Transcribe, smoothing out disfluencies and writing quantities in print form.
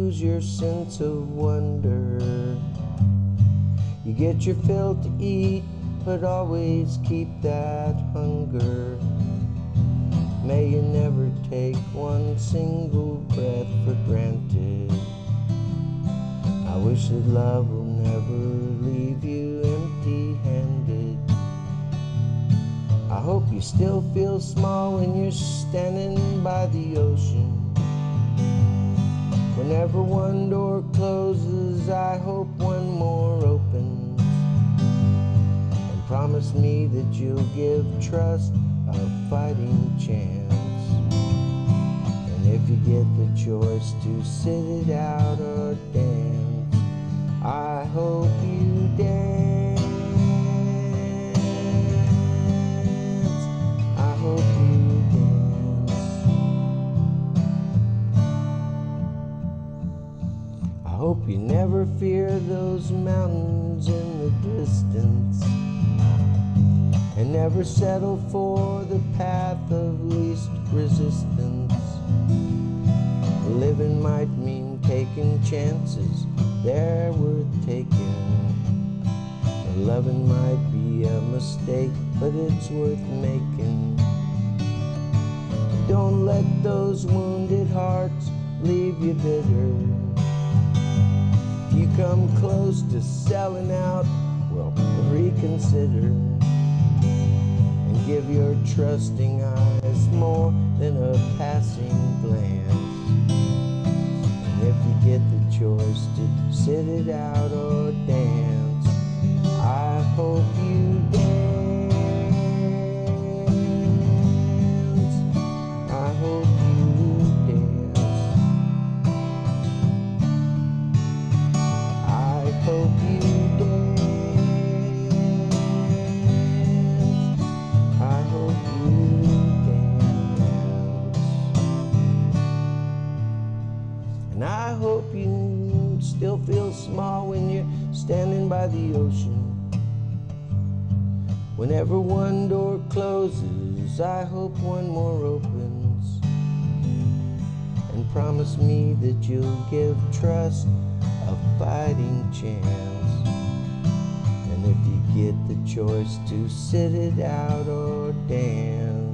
lose your sense of wonder. You get your fill to eat, but always keep that hunger. May you never take one single breath for granted. I wish that love will never leave you empty-handed. I hope you still feel small when you're standing by the ocean. Whenever one door closes, I hope one more opens. And promise me that you'll give trust a fighting chance. And if you get the choice to sit it out or dance, I hope you dance. I hope you dance. I hope you never fear those mountains in the distance, and never settle for the path of least resistance. Living might mean taking chances, they're worth taking. Loving might be a mistake, but it's worth making. Don't let those wounded hearts leave you bitter. If you come close to selling out, well, reconsider. Give your trusting eyes more than a passing glance. And if you get the choice to sit it out or dance, I hope you dance. I hope you dance. I hope you dance. And I hope you still feel small when you're standing by the ocean. Whenever one door closes, I hope one more opens. And promise me that you'll give trust a fighting chance. And if you get the choice to sit it out or dance,